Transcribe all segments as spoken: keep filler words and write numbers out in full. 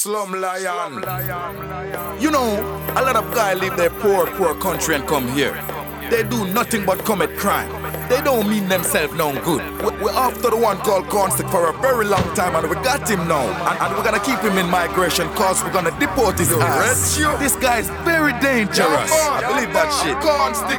Slum lion. You know, a lot of guys leave their poor, poor country and come here. They do nothing but commit crime. They don't mean themselves no good. We- We're after the one called Cornstick for a very long time, and we got him now. And, and we're gonna keep him in migration cause we're gonna deport his ass. This guy is very dangerous. I believe that shit. Cornstick,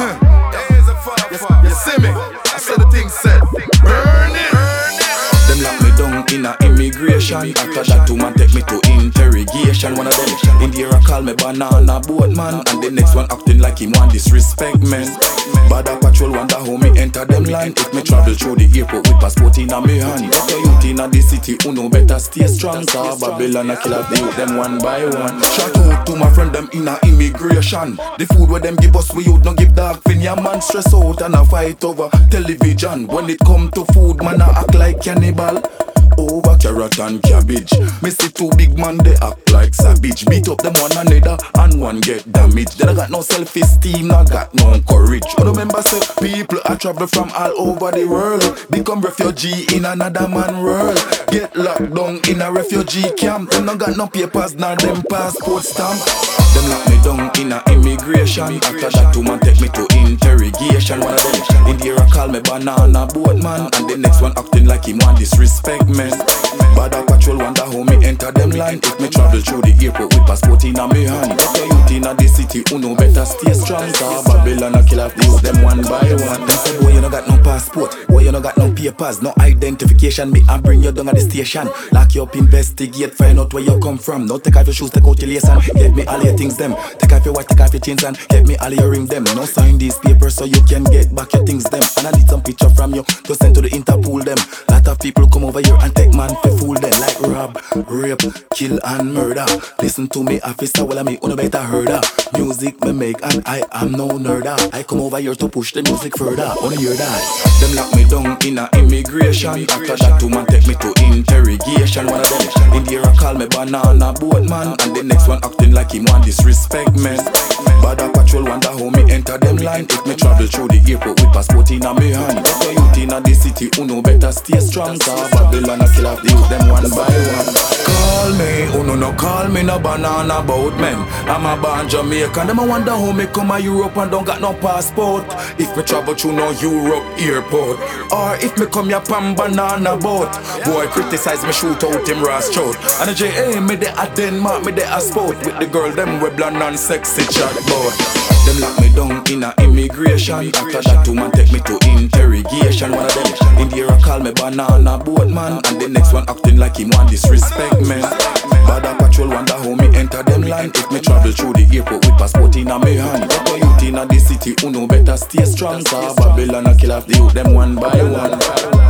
you, you see me? I said the thing said, burn it. Them lock me down in a immigration. After that, two man take me to interrogation. One of them in the air call me banana boat man, and the next one acting like him want disrespect man. Bad a patrol wonder how me enter them line. If me travel through the airport with passport in a me hand. Get a youth in a the city who know better stay strong. Cause Babylon a kill off the youth them one by one. Shout out to my friend them in a immigration. The food where them give us we youth no give dog fin. Ya man stress out and a fight over television. When it come to food man a act like cannibal. Over carrot and cabbage. Me see two big man they act like savage. Beat up them one another and one get damaged. They got no self-esteem, no got no courage. I remember say people are travel from all over the world. Become refugee in another man world. Get locked down in a refugee camp. Them no got no papers nor them passport stamp. Them lock me down in a immigration. After that two man take me to interrogation. One of them in the air call me banana boat man, and the next one acting like him want disrespect man. Bad a patrol wonder how me enter them line. If me travel through the airport with passport in a me hand. Get a youth in a the city who know better stay strong. Cause Babylon a kill off the youth them one by one. Them say boy you no got no passport, boy you no got no papers, no identification. Me and bring you down at the station. Lock you up, investigate, find out where you come from. Now take off your shoes, take out your lace and get me all your things them. Take off your watch, take off your chains and get me all your ring them. Now sign these papers so you can get back your things them. And I need some picture from you to send to the Interpol them. Lot of people come over here and take man for fool them. Like rob, rape, kill and murder. Listen to me officer, well I me uno better heard of. Music me make and I am no nerda. I come over here to push the music further. Wanna hear that? Them lock me down in a immigration. After that two man take me to interrogation. One of them in the air call me banana boat man, and the next one acting like him want disrespect man. Bad a patrol wonder how me enter them line. If me travel through the airport with passport in a me hand. Get a youth in a the city who know better stay strong. Cause Babylon a kill off the youth them one by one. Call me, who no no call me no banana boat man. I'm a born Jamaican. Them a wonder how me come a Europe and don't got no passport. If me travel through no Europe airport, or if me come here pan banana boat. Boy criticize me shoot out him ras throat. And the J A me de a Denmark me de a sport. With the girl them we blonde and sexy chat boat. Them lock me down in a immigration. After that two man take me to interrogation. One of them in the air call me banana boat man, and the next one acting like him want disrespect man. Bad a patrol wonder how me enter them line. If me travel through the airport with passport in a me hand. Get a youth in a the city who know better stay strong. Cause Babylon a kill off the youth them one by one.